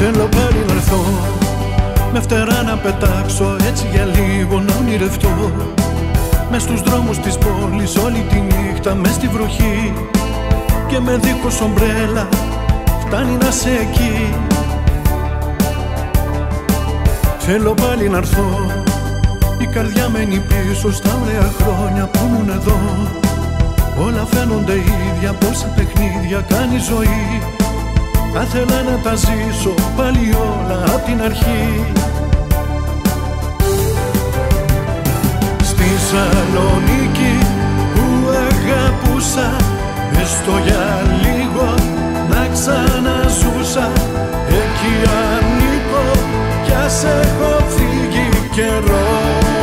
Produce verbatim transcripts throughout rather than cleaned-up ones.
Θέλω πάλι να έρθω, με φτερά να πετάξω, έτσι για λίγο να ονειρευτώ. Μες στους δρόμους της πόλης όλη τη νύχτα, μες στη βροχή, και με δίχως ομπρέλα φτάνει να σε εκεί. Θέλω πάλι να έρθω, η καρδιά μένει πίσω στα ωραία χρόνια που ήμουν εδώ. Όλα φαίνονται ίδια, πόσα παιχνίδια κάνει η ζωή. Θα ήθελα να τα ζήσω πάλι όλα απ' την αρχή. Στη Σαλονίκη που αγαπούσα, έστω για λίγο να ξαναζούσα. Εκεί ανήκω κι ας έχω φύγει καιρό.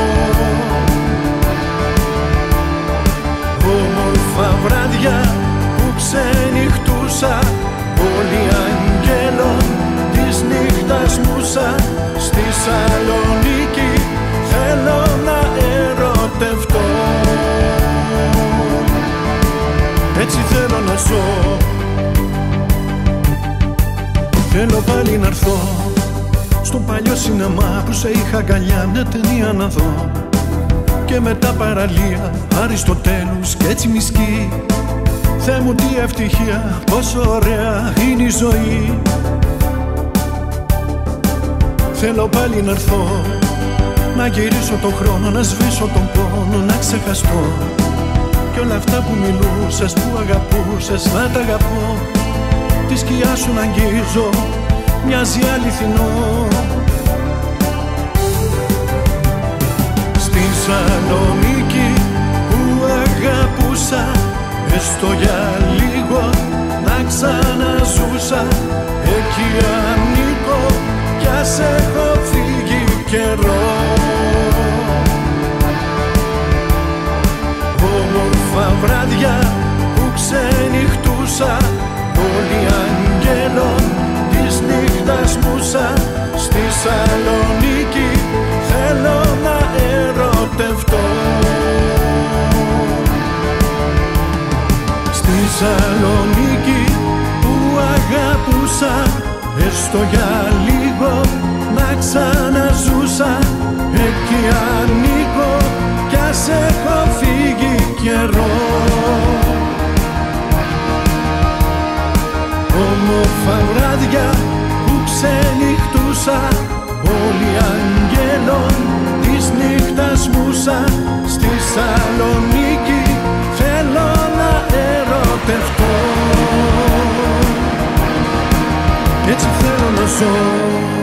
Όμορφα βράδια που ξενυχτούσα, πόλη αγγέλων της νύχτας μουσα. Στη Σαλονίκη θέλω να ερωτευτώ. Έτσι θέλω να ζω. Θέλω πάλι να έρθω στο παλιό σινεμά που σε είχα αγκαλιά μια ταινία να δω. Και μετά παραλία Αριστοτέλους κι έτσι μισκή. Θεέ μου τι ευτυχία, πόσο ωραία είναι η ζωή. Θέλω πάλι να έρθω, να γυρίσω τον χρόνο, να σβήσω τον πόνο, να ξεχαστώ. Κι όλα αυτά που μιλούσες, που αγαπούσες, να τα αγαπώ. Τη σκιά σου να αγγίζω, μοιάζει αληθινό. Στη Σαλονίκη που αγαπούσα, έστω για λίγο να ξαναζούσα. Εκεί ανήκω κι ας έχω φύγει καιρό. Όμορφα βράδια που ξενυχτούσα, πόλη αγγέλων της νύχτας μουσα. Στη Σαλονίκη θέλω να ερωτευτώ. Στη Σαλονίκη που αγαπούσα, έστω για λίγο να ξαναζούσα. Εκεί ανήκω κι ας έχω φύγει καιρό. Όμορφα βράδια που ξενυχτούσα, πόλη αγγέλων της νύχτας μουσα. Στη Σαλονίκη θέλω να ερωτευτώ. Έτσι θέλω να ζω.